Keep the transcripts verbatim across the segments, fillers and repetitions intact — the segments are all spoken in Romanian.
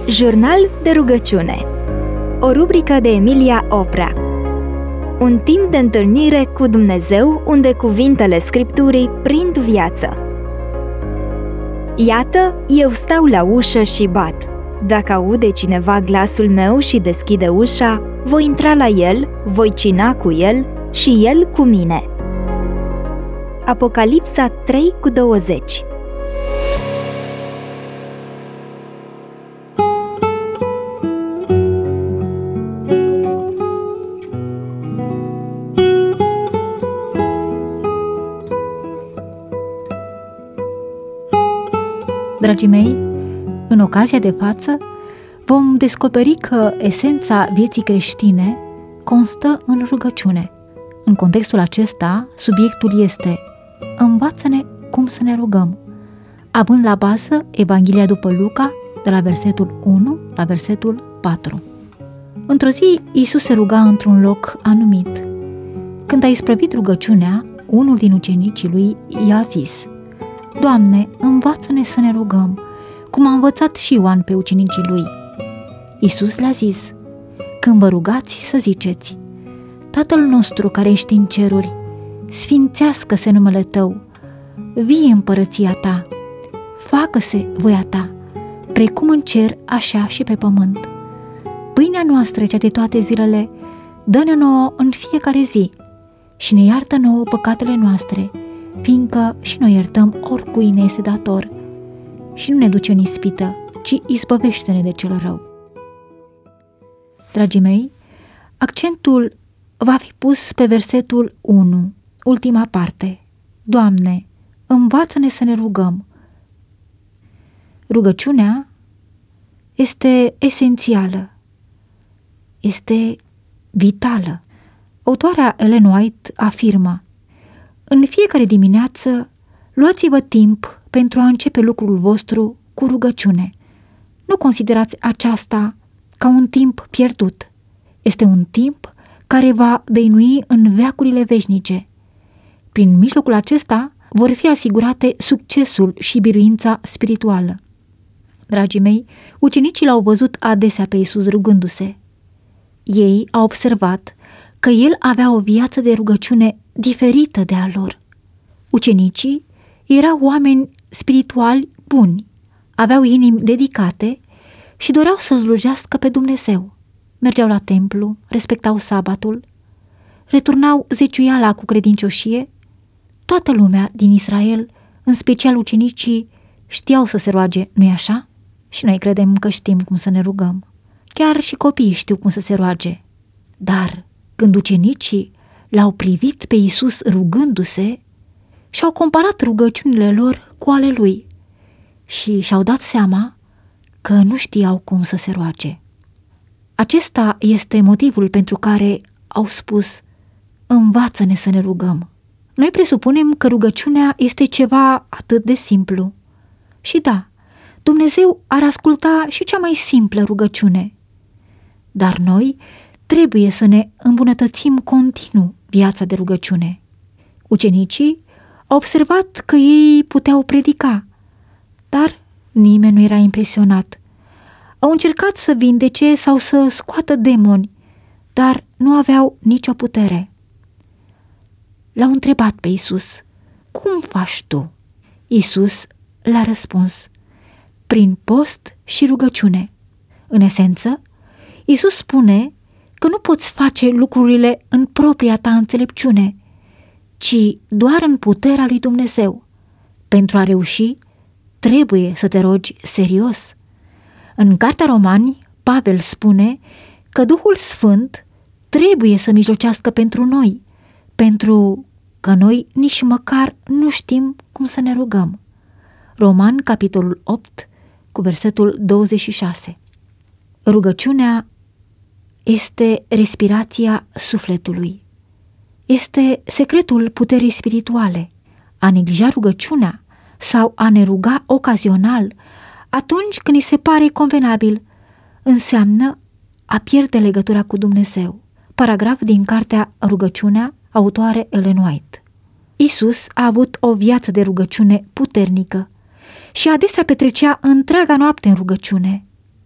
Jurnal de rugăciune. O rubrică de Emilia Oprea. Un timp de întâlnire cu Dumnezeu unde cuvintele Scripturii prind viață. Iată, eu stau la ușă și bat. Dacă aude cineva glasul meu și deschide ușa, voi intra la el, voi cina cu el și el cu mine. Apocalipsa trei cu douăzeci. Dragii mei, în ocazia de față vom descoperi că esența vieții creștine constă în rugăciune. În contextul acesta, subiectul este: învață-ne cum să ne rugăm, având la bază Evanghelia după Luca, de la versetul unu la versetul patru. Într-o zi, Iisus se ruga într-un loc anumit. Când a isprăvit rugăciunea, unul din ucenicii lui i-a zis: Doamne, învață-ne să ne rugăm, cum a învățat și Ioan pe ucenicii lui. Iisus le-a zis: când vă rugați să ziceți: Tatăl nostru care ești în ceruri, sfințească-se numele Tău, vie împărăția Ta, facă-se voia Ta, precum în cer, așa și pe pământ. Pâinea noastră cea de toate zilele, dă-ne nouă în fiecare zi și ne iartă nouă păcatele noastre, fiindcă și noi iertăm oricui ne este dator, și nu ne duce în ispită, ci izbăvește-ne de cel rău. Dragii mei, accentul va fi pus pe versetul unu, ultima parte. Doamne, învață-ne să ne rugăm. Rugăciunea este esențială, este vitală. Autoarea Ellen White afirmă: în fiecare dimineață luați-vă timp pentru a începe lucrul vostru cu rugăciune. Nu considerați aceasta ca un timp pierdut. Este un timp care va dăinui în veacurile veșnice. Prin mijlocul acesta vor fi asigurate succesul și biruința spirituală. Dragii mei, ucenicii l-au văzut adesea pe Iisus rugându-se. Ei au observat că el avea o viață de rugăciune diferită de a lor. Ucenicii erau oameni spirituali buni, aveau inimi dedicate și doreau să slujească pe Dumnezeu. Mergeau la templu, respectau sabatul, returnau zeciuiala cu credincioșie. Toată lumea din Israel, în special ucenicii, știau să se roage, nu-i așa? Și noi credem că știm cum să ne rugăm. Chiar și copiii știu cum să se roage. Dar când ucenicii l-au privit pe Iisus rugându-se, și-au comparat rugăciunile lor cu ale lui și și-au dat seama că nu știau cum să se roage. Acesta este motivul pentru care au spus: învață-ne să ne rugăm. Noi presupunem că rugăciunea este ceva atât de simplu. Și da, Dumnezeu ar asculta și cea mai simplă rugăciune. Dar noi trebuie să ne îmbunătățim continuu viața de rugăciune. Ucenicii au observat că ei puteau predica, dar nimeni nu era impresionat. Au încercat să vindece sau să scoată demoni, dar nu aveau nicio putere. L-au întrebat pe Iisus: cum faci tu? Iisus le-a răspuns: prin post și rugăciune. În esență, Iisus spune că nu poți face lucrurile în propria ta înțelepciune, ci doar în puterea lui Dumnezeu. Pentru a reuși, trebuie să te rogi serios. În Cartea Romani, Pavel spune că Duhul Sfânt trebuie să mijlocească pentru noi, pentru că noi nici măcar nu știm cum să ne rugăm. Roman, capitolul opt, cu versetul douăzeci și șase. Rugăciunea este respirația sufletului. Este secretul puterii spirituale. A neglija rugăciunea sau a ne ruga ocazional, atunci când îi se pare convenabil, înseamnă a pierde legătura cu Dumnezeu. Paragraf din cartea Rugăciunea, autoare Ellen White. Iisus a avut o viață de rugăciune puternică și adesea petrecea întreaga noapte în rugăciune.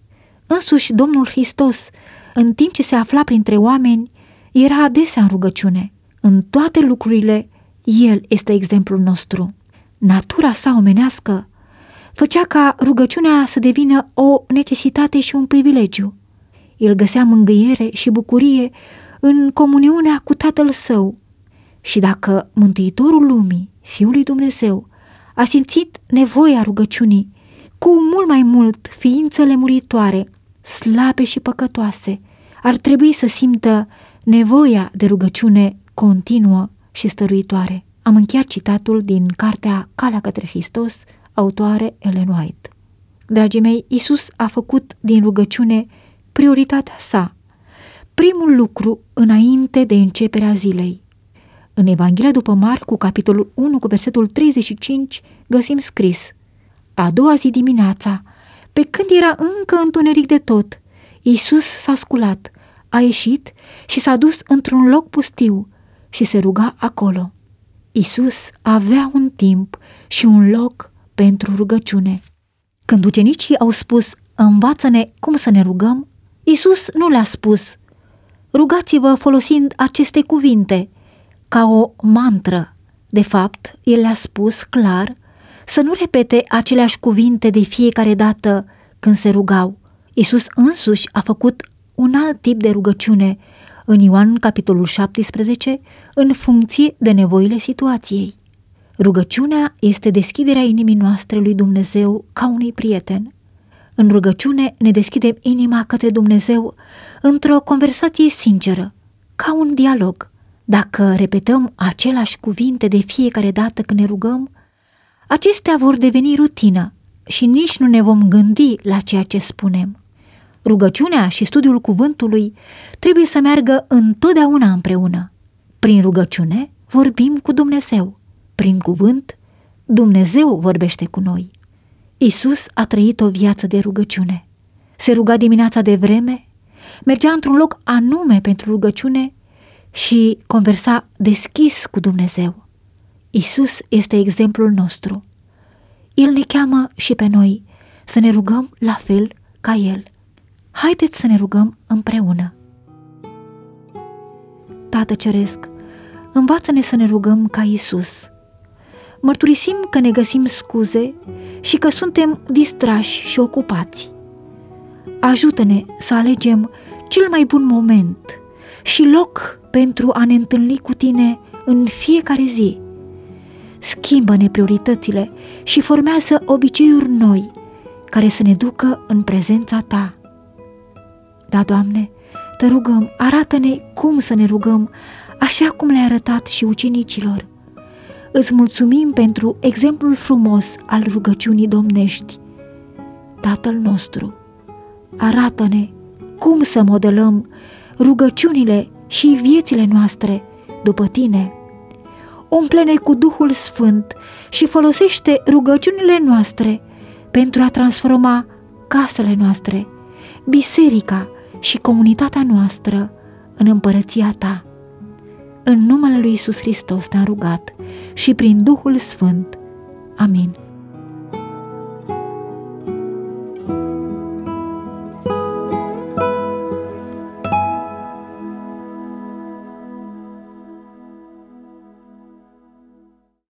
Însuși Domnul Hristos, în timp ce se afla printre oameni, era adesea în rugăciune. În toate lucrurile, El este exemplul nostru. Natura sa omenească făcea ca rugăciunea să devină o necesitate și un privilegiu. El găsea mângâiere și bucurie în comuniunea cu Tatăl Său. Și dacă Mântuitorul lumii, Fiul lui Dumnezeu, a simțit nevoia rugăciunii, cu mult mai mult ființele muritoare, slabe și păcătoase, ar trebui să simtă nevoia de rugăciune continuă și stăruitoare. Am încheiat citatul din cartea Calea către Hristos, autoare Ellen White. Dragii mei, Iisus a făcut din rugăciune prioritatea sa, primul lucru înainte de începerea zilei. În Evanghelia după Marcu, capitolul unu, cu versetul treizeci și cinci, găsim scris: a doua zi dimineața, pe când era încă întuneric de tot, Iisus s-a sculat, a ieșit și s-a dus într-un loc pustiu și se ruga acolo. Iisus avea un timp și un loc pentru rugăciune. Când ucenicii au spus: învață-ne cum să ne rugăm, Iisus nu le-a spus: rugați-vă folosind aceste cuvinte, ca o mantră. De fapt, El le-a spus clar să nu repete aceleași cuvinte de fiecare dată când se rugau. Iisus însuși a făcut un alt tip de rugăciune în Ioan, capitolul șaptesprezece, în funcție de nevoile situației. Rugăciunea este deschiderea inimii noastre lui Dumnezeu ca unui prieten. În rugăciune ne deschidem inima către Dumnezeu într-o conversație sinceră, ca un dialog. Dacă repetăm aceleași cuvinte de fiecare dată când ne rugăm, acestea vor deveni rutină și nici nu ne vom gândi la ceea ce spunem. Rugăciunea și studiul cuvântului trebuie să meargă întotdeauna împreună. Prin rugăciune vorbim cu Dumnezeu. Prin cuvânt, Dumnezeu vorbește cu noi. Iisus a trăit o viață de rugăciune. Se ruga dimineața de vreme, mergea într-un loc anume pentru rugăciune și conversa deschis cu Dumnezeu. Iisus este exemplul nostru. El ne cheamă și pe noi să ne rugăm la fel ca El. Haideți să ne rugăm împreună. Tată Ceresc, învață-ne să ne rugăm ca Iisus. Mărturisim că ne găsim scuze și că suntem distrași și ocupați. Ajută-ne să alegem cel mai bun moment și loc pentru a ne întâlni cu Tine în fiecare zi. Schimbă-ne prioritățile și formează obiceiuri noi care să ne ducă în prezența Ta. Da, Doamne, Te rugăm, arată-ne cum să ne rugăm, așa cum le-ai arătat și ucenicilor. Îți mulțumim pentru exemplul frumos al rugăciunii domnești. Tatăl nostru, arată-ne cum să modelăm rugăciunile și viețile noastre după Tine. Umple-ne cu Duhul Sfânt și folosește rugăciunile noastre pentru a transforma casele noastre, biserica și comunitatea noastră în împărăția Ta. În numele lui Iisus Hristos te-am rugat și prin Duhul Sfânt. Amin.